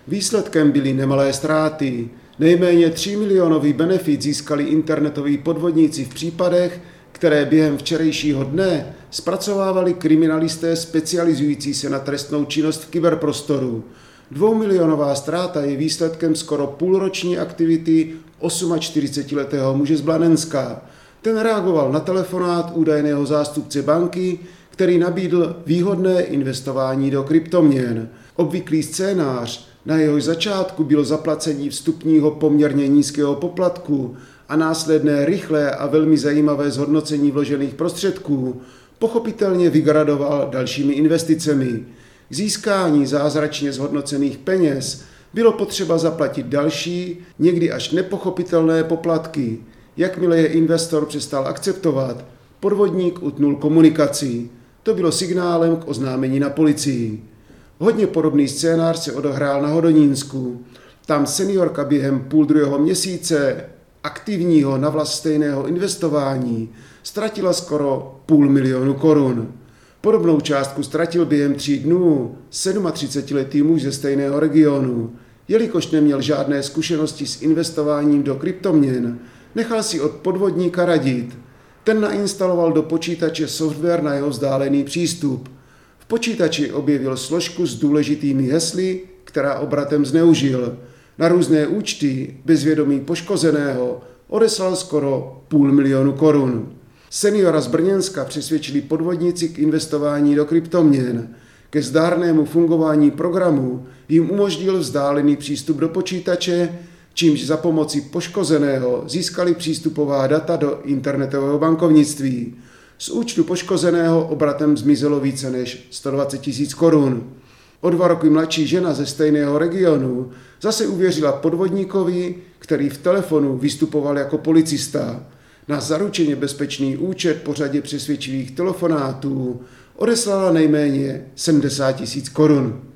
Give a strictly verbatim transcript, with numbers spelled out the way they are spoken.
Výsledkem byly nemalé ztráty. Nejméně tři milionový benefit získali internetoví podvodníci v případech, které během včerejšího dne zpracovávali kriminalisté specializující se na trestnou činnost v kyberprostoru. Dvoumilionová ztráta je výsledkem skoro půlroční aktivity čtyřicetiosmiletého muže z Blanenska. Ten reagoval na telefonát údajného zástupce banky, který nabídl výhodné investování do kryptoměn. Obvyklý scénář, na jehož začátku bylo zaplacení vstupního poměrně nízkého poplatku a následné rychlé a velmi zajímavé zhodnocení vložených prostředků, pochopitelně vygradoval dalšími investicemi. K získání zázračně zhodnocených peněz bylo potřeba zaplatit další, někdy až nepochopitelné poplatky. Jakmile je investor přestal akceptovat, podvodník utnul komunikaci. To bylo signálem k oznámení na policii. Hodně podobný scénář se odehrál na Hodonínsku. Tam seniorka během půl druhého měsíce aktivního na vlast stejného investování ztratila skoro půl milionu korun. Podobnou částku ztratil během tří dnů třicetisedmiletý muž ze stejného regionu. Jelikož neměl žádné zkušenosti s investováním do kryptoměn, nechal si od podvodníka radit. Ten nainstaloval do počítače software na jeho vzdálený přístup. V počítači objevil složku s důležitými hesly, která obratem zneužil. Na různé účty bez vědomí poškozeného odeslal skoro půl milionu korun. Seniora z Brněnska přesvědčili podvodníci k investování do kryptoměn. Ke zdárnému fungování programu jim umožnil vzdálený přístup do počítače, čímž za pomoci poškozeného získali přístupová data do internetového bankovnictví. Z účtu poškozeného obratem zmizelo více než sto dvacet tisíc korun. O dva roky mladší žena ze stejného regionu zase uvěřila podvodníkovi, který v telefonu vystupoval jako policista. Na zaručeně bezpečný účet po řadě přesvědčivých telefonátů odeslala nejméně sedmdesát tisíc korun.